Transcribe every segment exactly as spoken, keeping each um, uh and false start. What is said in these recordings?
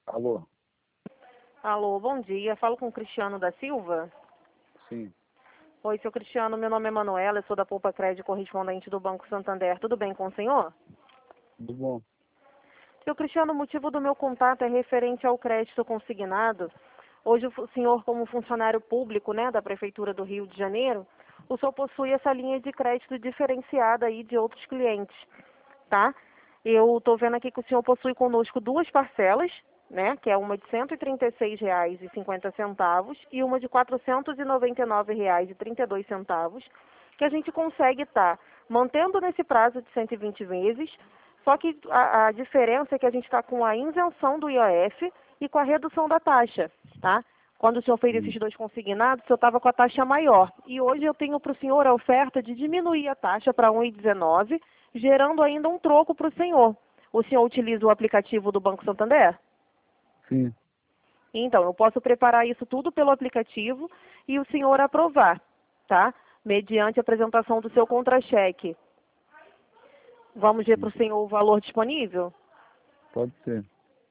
Alô? Alô, bom dia. Falo com o Cristiano da Silva. Sim, Oi, seu Cristiano, meu nome é Manuela, eu sou da Poupa Crédito, correspondente do Banco Santander. Tudo bem com o senhor? tudo bom? Seu Cristiano, o motivo do meu contato é referente ao crédito consignado. Hoje o senhor, como funcionário público, né, da Prefeitura do Rio de Janeiro, o senhor possui essa linha de crédito diferenciada aí de outros clientes, tá? Eu estou vendo aqui que o senhor possui conosco duas parcelas, né, que é uma de cento e trinta e seis reais e cinquenta centavos e uma de quatrocentos e noventa e nove reais e trinta e dois centavos, que a gente consegue estar mantendo nesse prazo de cento e vinte vezes, só que a, a diferença é que a gente está com a isenção do I O F e com a redução da taxa, tá? Quando o senhor fez Hum, esses dois consignados, o senhor estava com a taxa maior. E hoje eu tenho para o senhor a oferta de diminuir a taxa para um vírgula dezenove, gerando ainda um troco para o senhor. O senhor utiliza o aplicativo do Banco Santander? sim, Então, eu posso preparar isso tudo pelo aplicativo e o senhor aprovar, tá? Mediante a apresentação do seu contra-cheque. Vamos ver para sim, o senhor o valor disponível? pode ser.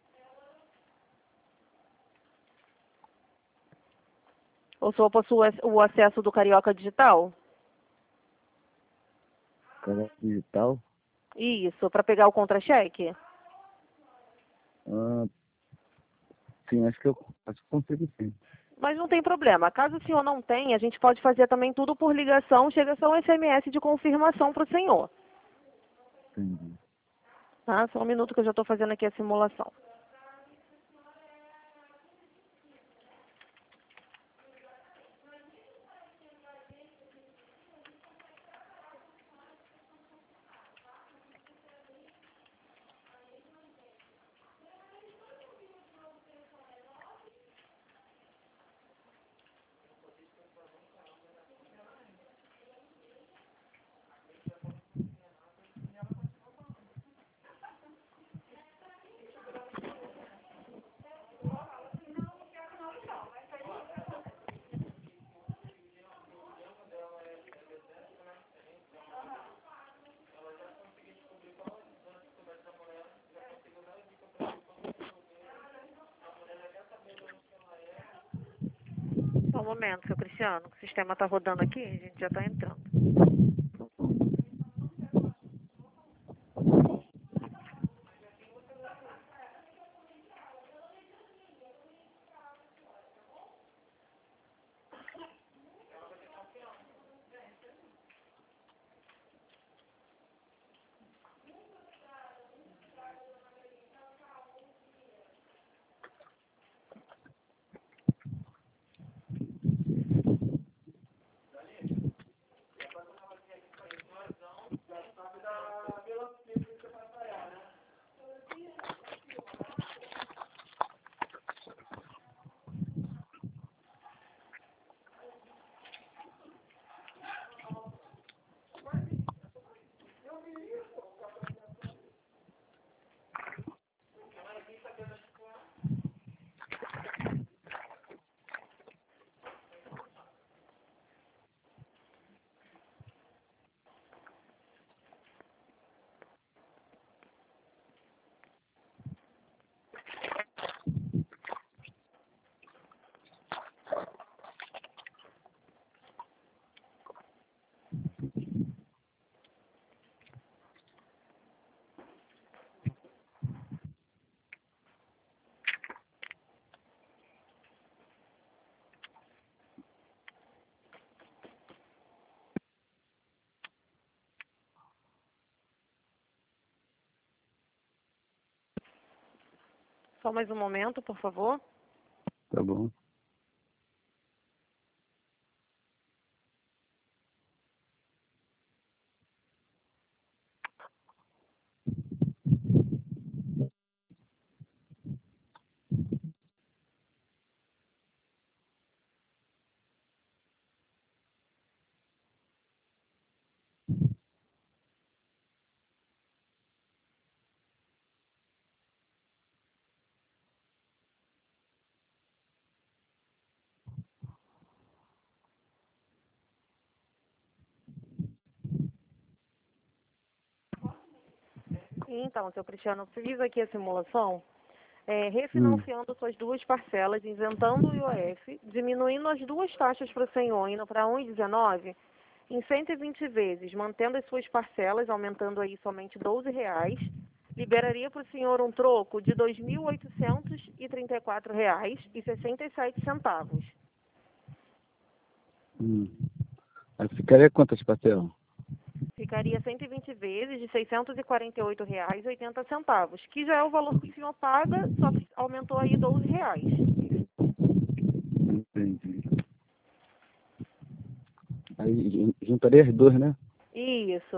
O senhor possui o acesso do Carioca Digital? Canal digital? Isso, para pegar o contra-cheque? Ah, sim, acho que eu acho que consigo sim. Mas não tem problema. Caso o senhor não tenha, a gente pode fazer também tudo por ligação. Chega só um S M S de confirmação para o senhor. Entendi. Tá? Só um minuto que eu já estou fazendo aqui a simulação. Só um momento, seu Cristiano. O sistema está rodando aqui, a gente já está entrando. Só mais um momento, por favor. Tá bom. Então, seu Cristiano, eu fiz aqui a simulação. é, refinanciando suas duas parcelas, isentando o I O F, diminuindo as duas taxas para o senhor, indo para um vírgula dezenove, em cento e vinte vezes, mantendo as suas parcelas, aumentando aí somente doze reais, liberaria para o senhor um troco de dois mil oitocentos e trinta e quatro reais e sessenta e sete centavos. Hum. Aí ficaria quantas parcelas? Ficaria cento e vinte vezes de seiscentos e quarenta e oito reais e oitenta centavos, que já é o valor que o senhor paga, só que aumentou aí doze reais. Entendi. Aí jun- juntaria as duas, né? Isso.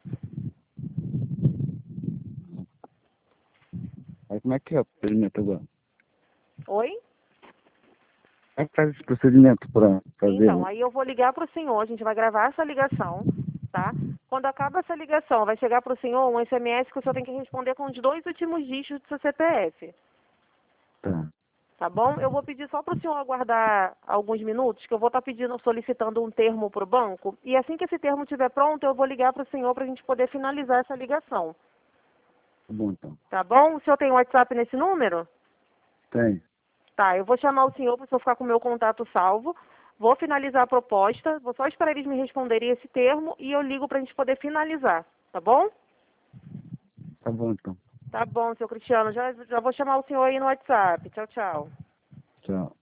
Aí como é que é o procedimento agora? Oi? Como é que faz esse procedimento para fazer? Então, aí eu vou ligar para o senhor, a gente vai gravar essa ligação, tá? Quando acaba essa ligação, vai chegar para o senhor um S M S que o senhor tem que responder com os dois últimos dígitos do seu C P F, Tá. tá bom? Eu vou pedir só para o senhor aguardar alguns minutos, que eu vou estar pedindo, solicitando um termo para o banco, e assim que esse termo estiver pronto, eu vou ligar para o senhor para a gente poder finalizar essa ligação, Tá bom, então. tá bom? O senhor tem WhatsApp nesse número? Tem. Tá, eu vou chamar o senhor para o senhor ficar com o meu contato salvo. Vou finalizar a proposta, vou só esperar eles me responderem esse termo e eu ligo para a gente poder finalizar, tá bom? Tá bom, então. Tá bom, seu Cristiano, já, já vou chamar o senhor aí no WhatsApp. Tchau, tchau. Tchau.